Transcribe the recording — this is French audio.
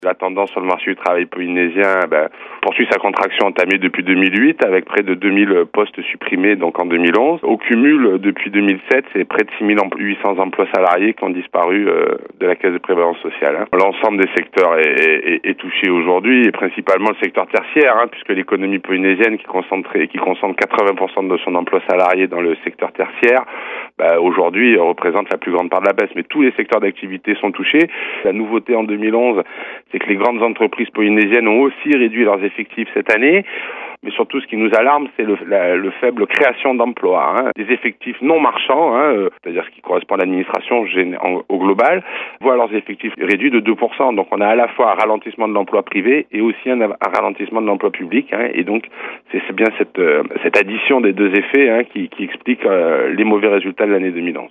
La tendance sur le marché du travail polynésien poursuit sa contraction entamée depuis 2008 avec près de 2000 postes supprimés donc en 2011. Au cumul, depuis 2007, c'est près de 6800 emplois salariés qui ont disparu de la caisse de prévoyance sociale. L'ensemble des secteurs est touché aujourd'hui, et principalement le secteur tertiaire, puisque l'économie polynésienne qui concentre 80% de son emploi salarié dans le secteur tertiaire, aujourd'hui représente la plus grande part de la baisse. Mais tous les secteurs d'activité sont touchés. La nouveauté en 2011, c'est que les grandes entreprises polynésiennes ont aussi réduit leurs effectifs cette année. Mais surtout, ce qui nous alarme, c'est le faible création d'emplois. Des effectifs non marchands, c'est-à-dire ce qui correspond à l'administration au global, voient leurs effectifs réduits de 2%. Donc on a à la fois un ralentissement de l'emploi privé et aussi un ralentissement de l'emploi public. Et donc c'est bien cette addition des deux effets qui explique les mauvais résultats de l'année 2011.